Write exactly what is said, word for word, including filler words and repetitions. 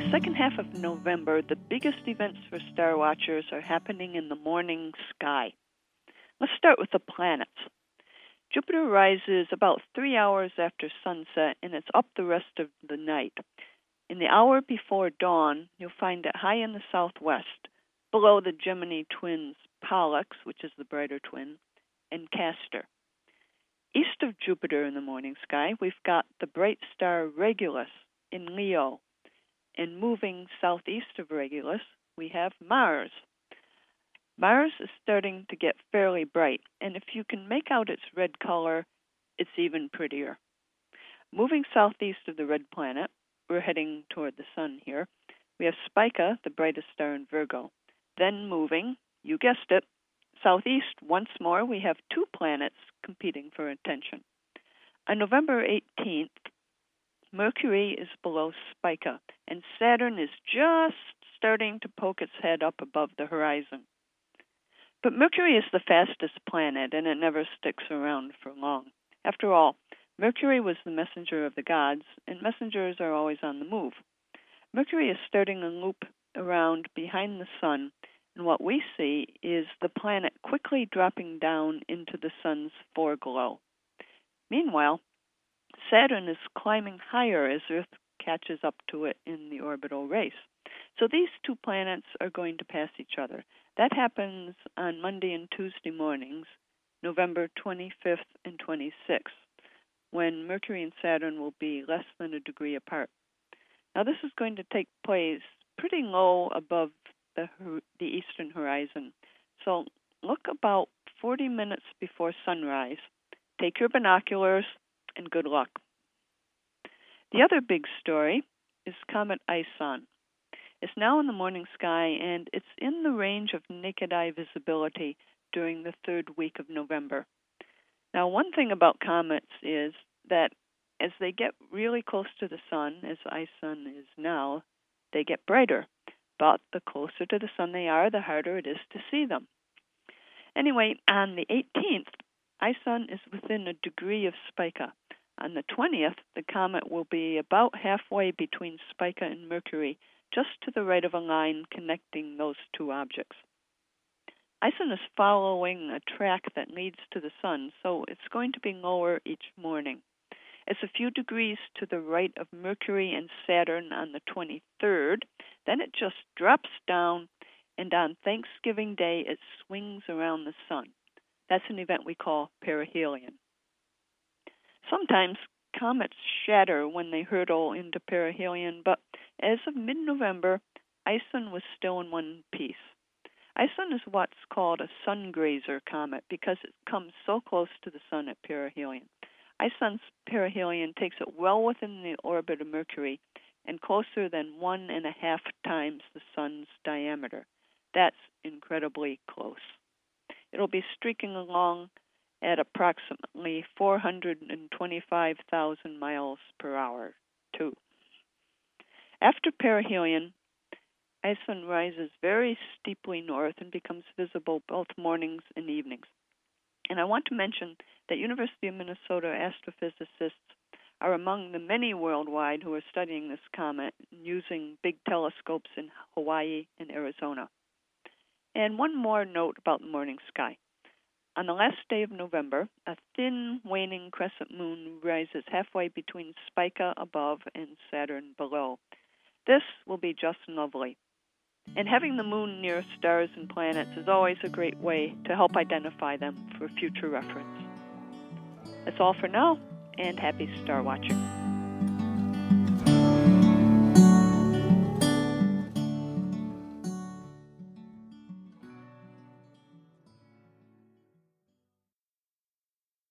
the second half of November, the biggest events for star watchers are happening in the morning sky. Let's start with the planets. Jupiter rises about three hours after sunset, and it's up the rest of the night. In the hour before dawn, you'll find it high in the southwest, below the Gemini twins Pollux, which is the brighter twin, and Castor. East of Jupiter in the morning sky, we've got the bright star Regulus in Leo. And moving southeast of Regulus, we have Mars. Mars is starting to get fairly bright, and if you can make out its red color, it's even prettier. Moving southeast of the red planet, we're heading toward the sun here, we have Spica, the brightest star in Virgo. Then moving, you guessed it, southeast once more, we have two planets competing for attention. On November eighteenth, Mercury is below Spica, and Saturn is just starting to poke its head up above the horizon. But Mercury is the fastest planet, and it never sticks around for long. After all, Mercury was the messenger of the gods, and messengers are always on the move. Mercury is starting a loop around behind the sun, and what we see is the planet quickly dropping down into the sun's foreglow. Meanwhile, Saturn is climbing higher as Earth catches up to it in the orbital race. So these two planets are going to pass each other. That happens on Monday and Tuesday mornings, November twenty-fifth and twenty-sixth, when Mercury and Saturn will be less than a degree apart. Now this is going to take place pretty low above the, the eastern horizon. So look about forty minutes before sunrise. Take your binoculars, and good luck. The other big story is Comet Ison. It's now in the morning sky, and it's in the range of naked eye visibility during the third week of November. Now, one thing about comets is that as they get really close to the sun, as Ison is now, they get brighter. But the closer to the sun they are, the harder it is to see them. Anyway, on the eighteenth, Ison is within a degree of Spica. On the twentieth, the comet will be about halfway between Spica and Mercury, just to the right of a line connecting those two objects. Ison is following a track that leads to the sun, so it's going to be lower each morning. It's a few degrees to the right of Mercury and Saturn on the twenty-third. Then it just drops down, and on Thanksgiving Day, it swings around the sun. That's an event we call perihelion. Sometimes comets shatter when they hurtle into perihelion, but as of mid-November, Ison was still in one piece. Ison is what's called a sun grazer comet because it comes so close to the sun at perihelion. Ison's perihelion takes it well within the orbit of Mercury and closer than one and a half times the sun's diameter. That's incredibly close. It'll be streaking along at approximately four hundred twenty-five thousand miles per hour, too. After perihelion, Ison rises very steeply north and becomes visible both mornings and evenings. And I want to mention that University of Minnesota astrophysicists are among the many worldwide who are studying this comet using big telescopes in Hawaii and Arizona. And one more note about the morning sky. On the last day of November, a thin, waning crescent moon rises halfway between Spica above and Saturn below. This will be just lovely. And having the moon near stars and planets is always a great way to help identify them for future reference. That's all for now, and happy star watching.